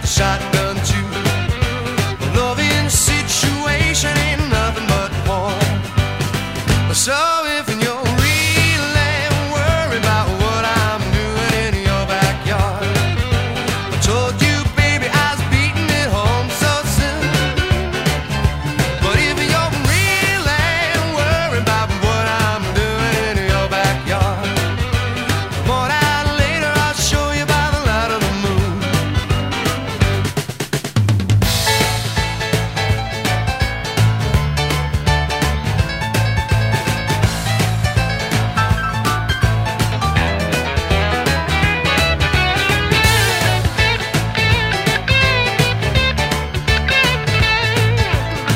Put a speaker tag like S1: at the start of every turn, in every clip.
S1: the shotgun too. The loving situation ain't nothing but war. So if you're really worried about what I'm doing in your backyard, I told you, baby, I was beating it home so soon. But if you're really worried about what I'm doing in your backyard, come on out later, I'll show you by the light of the moon.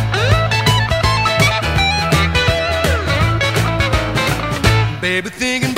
S1: Baby, thinking